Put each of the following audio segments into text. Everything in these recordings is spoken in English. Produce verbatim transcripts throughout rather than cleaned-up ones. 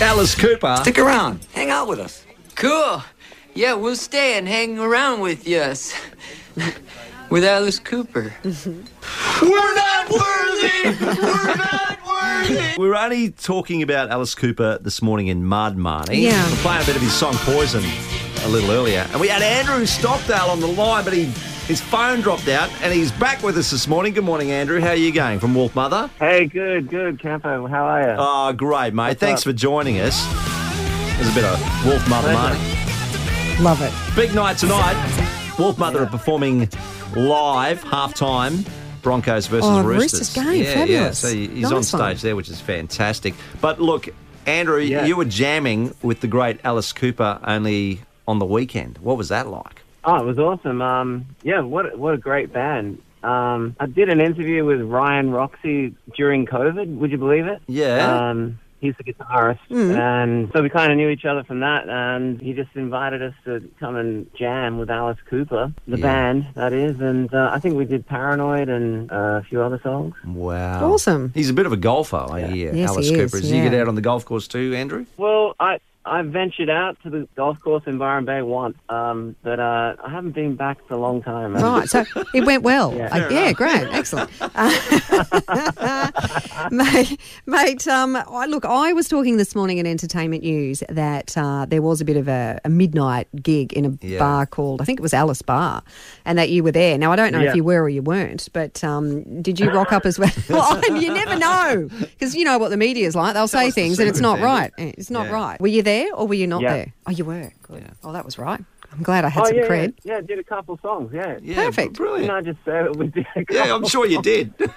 Alice Cooper. Stick around. Hang out with us. Cool. Yeah, we'll stay and hang around with yous. With Alice Cooper. We're not worthy! We're not worthy! We were only talking about Alice Cooper this morning in Mud, Marnie. Yeah. We're playing a bit of his song Poison a little earlier. And we had Andrew Stockdale on the line, but he his phone dropped out, and he's back with us this morning. Good morning, Andrew. How are you going from Wolf Mother? Hey, good, good, Campo. How are you? Oh, great, mate. What's Thanks up? for joining us. There's a bit of Wolf Mother, Pleasure. Marnie. Love it. Big night tonight. Wolf Mother Yeah. are performing live, half-time, Broncos versus Oh, Roosters. Roosters game, yeah, fabulous. Yeah, so he's Nice on stage one. there, which is fantastic. But look, Andrew, Yeah. you were jamming with the great Alice Cooper only on the weekend. What was that like? Oh, it was awesome. Um, yeah, what what a great band. Um, I did an interview with Ryan Roxy during COVID. Would you believe it? Yeah. Um, he's the guitarist, and so we kind of knew each other from that. And he just invited us to come and jam with Alice Cooper, the Yeah. band that is. And uh, I think we did Paranoid and uh, a few other songs. Wow. Awesome. He's a bit of a golfer, I hear, Yes, Alice he Cooper. is, Does he yeah. get out on the golf course too, Andrew? Well, I I ventured out to the golf course in Byron Bay once, um, but uh, I haven't been back for a long time. Right, so it went well. Yeah. Uh, yeah, great, excellent. Uh, mate, mate um, I, look, I was talking this morning in Entertainment News that uh, there was a bit of a, a midnight gig in a Yeah. bar called, I think it was Alice Bar, and that you were there. Now, I don't know Yeah. if you were or you weren't, but um, did you rock up as well? Well, you never know, because you know what the media's like. They'll say us the things and it's secret, not right. Andrew. It's not Yeah. right. Were you there or were you not Yeah. there? Oh, you were. Good. Yeah. Oh, that was right. I'm glad I had Oh, some yeah, cred. yeah, yeah, did a couple songs, yeah. Yeah, Perfect. Brilliant. Didn't I just say that we did a couple? Yeah, I'm sure you did. You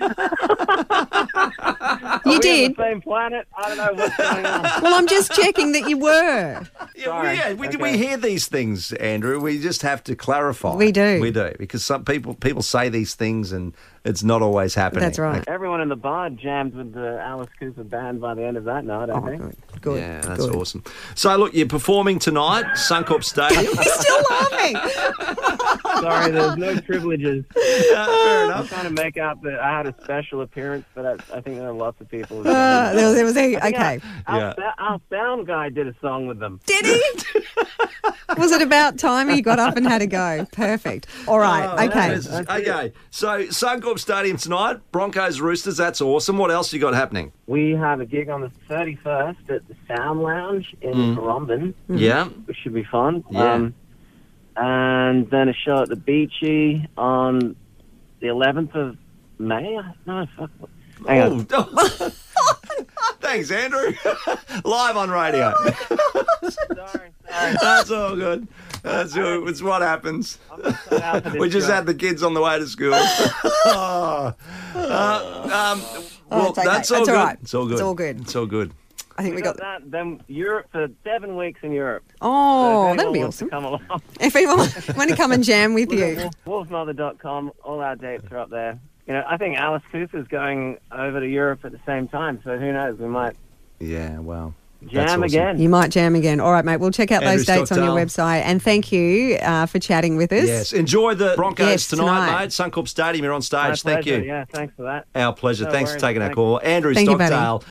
Are we did. on the same planet? I don't know what's going on. Well, I'm just checking that you were. Yeah, Sorry. we, yeah we, Okay. we hear these things, Andrew. We just have to clarify. We do. We do, because some people people say these things and it's not always happening. That's right. Everyone in the bar jammed with the Alice Cooper band by the end of that night, I Oh, think. good. Good. Yeah, that's good. awesome. So, look, you're performing tonight, Suncorp Stadium. He's still laughing. Sorry, there's no privileges. Uh, fair I'm enough. trying to make out that I had a special appearance, but I, I think there are lots of people. who- Uh, there, was- there was a, I think okay. Our, Yeah. our, our sound guy did a song with them. Did he? Was it about time he got up and had a go? Perfect. All right. Oh, okay. that is- That's okay. So, Suncorp Stadium tonight, Broncos Roosters. That's awesome. What else you got happening? We have a gig on the thirty-first at the Sound Lounge in Currumbin, Yeah. which should be fun. Yeah. Um, and then a show at the Beachy on the eleventh of May. No, fuck. Hang on. Oh, thanks, Andrew. Live on radio. Sorry, sorry. That's all good. That's all, it's what happens. I'm gonna cut out for this We just show. had the kids on the way to school. oh. uh, um, well, it's okay. that's all It's good. all right. It's all good. It's all good. It's all good. I think We we got got. that. Then Europe for seven weeks in Europe. Oh, So if that'd be anyone wants to awesome. Come along. If people want to come and jam with you. wolf mother dot com. All our dates are up there. You know, I think Alice Cooper's going over to Europe at the same time. So who knows? We might Yeah, well. jam awesome. again. You might jam again. All right, mate. We'll check out those Andrew dates on your Stockdale. website. And thank you uh, for chatting with us. Yes. Enjoy the Broncos Yes, tonight, tonight. mate. Suncorp Stadium, you're on My stage. Thank pleasure. you. Yeah, thanks for that. Our pleasure. No Thanks worries. for taking our Thanks. call. Andrew Thank you, buddy. Stockdale.